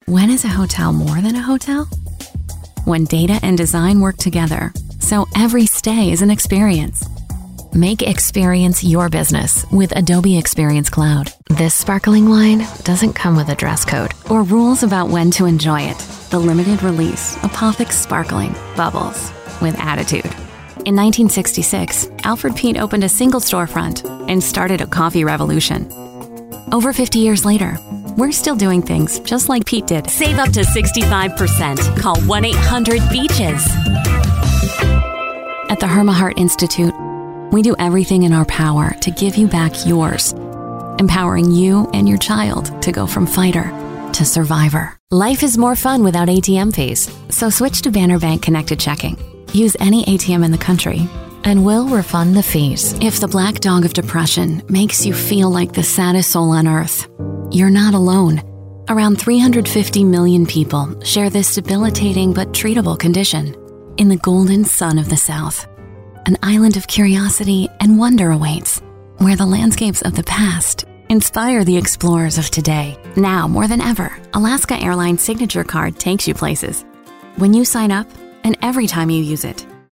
When is a hotel more than a hotel? When data and design work together, so every stay is an experience. Make experience your business with Adobe Experience Cloud. This sparkling wine doesn't come with a dress code or rules about when to enjoy it. The limited release Apothic Sparkling Bubbles with attitude. In 1966, Alfred Peet opened a single storefront and started a coffee revolution. Over 50 years later, we're still doing things just like Pete did. Save up to 65%. Call 1-800-BEACHES. At the Herma Heart Institute, we do everything in our power to give you back yours, empowering you and your child to go from fighter to survivor. Life is more fun without ATM fees, so switch to Banner Bank Connected Checking. Use any ATM in the country, and we'll refund the fees. If the black dog of depression makes you feel like the saddest soul on earth, you're not alone. Around 350 million people share this debilitating but treatable condition. In the golden sun of the South, an island of curiosity and wonder awaits, where the landscapes of the past inspire the explorers of today. Now, more than ever, Alaska Airlines Signature Card takes you places. When you sign up, and every time you use it,